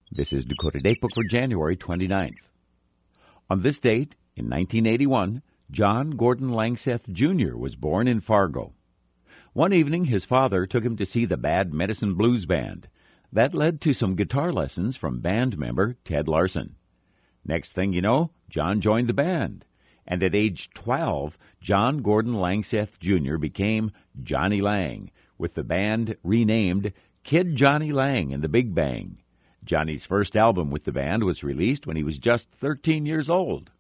This is Dakota Datebook for January 29th. On this date, in 1981, John Gordon Langseth Jr. was born in Fargo. One evening, his father took him to see the Bad Medicine Blues Band. That led to some guitar lessons from band member Ted Larson. Next thing you know, John joined the band. And at age 12, John Gordon Langseth Jr. became Johnny Lang, with the band renamed Kid Johnny Lang and the Big Bang. Johnny's first album with the band was released when he was just 13 years old.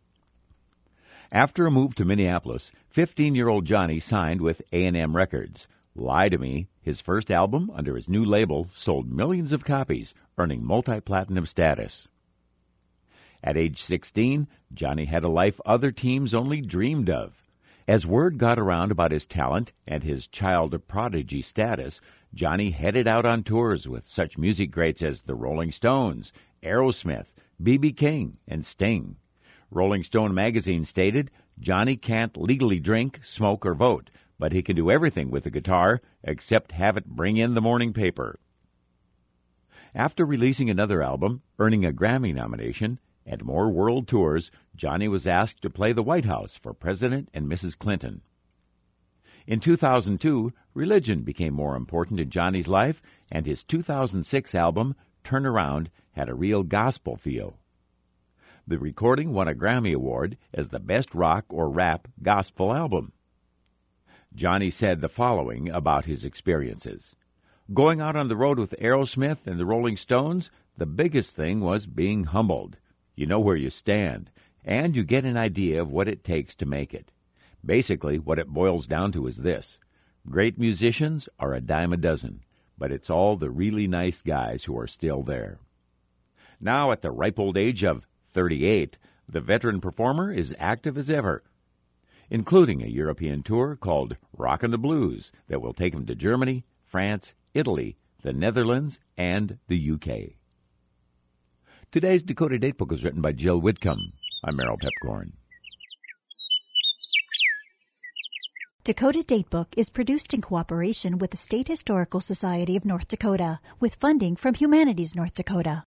After a move to Minneapolis, 15-year-old Johnny signed with A&M Records. Lie to Me, his first album under his new label, sold millions of copies, earning multi-platinum status. At age 16, Johnny had a life other teens only dreamed of. As word got around about his talent and his child prodigy status, Johnny headed out on tours with such music greats as the Rolling Stones, Aerosmith, B.B. King, and Sting. Rolling Stone magazine stated, Johnny can't legally drink, smoke, or vote, but he can do everything with a guitar except have it bring in the morning paper. After releasing another album, earning a Grammy nomination, and more world tours, Johnny was asked to play the White House for President and Mrs. Clinton. In 2002, religion became more important in Johnny's life, and his 2006 album, Turn Around, had a real gospel feel. The recording won a Grammy Award as the Best Rock or Rap Gospel Album. Johnny said the following about his experiences. Going out on the road with Aerosmith and the Rolling Stones, the biggest thing was being humbled. You know where you stand, and you get an idea of what it takes to make it. Basically, what it boils down to is this. Great musicians are a dime a dozen, but it's all the really nice guys who are still there. Now, at the ripe old age of 38, the veteran performer is active as ever, including a European tour called Rockin' the Blues that will take him to Germany, France, Italy, the Netherlands, and the UK. Today's Dakota Datebook was written by Jill Whitcomb. I'm Merrill Pepcorn. Dakota Datebook is produced in cooperation with the State Historical Society of North Dakota, with funding from Humanities North Dakota.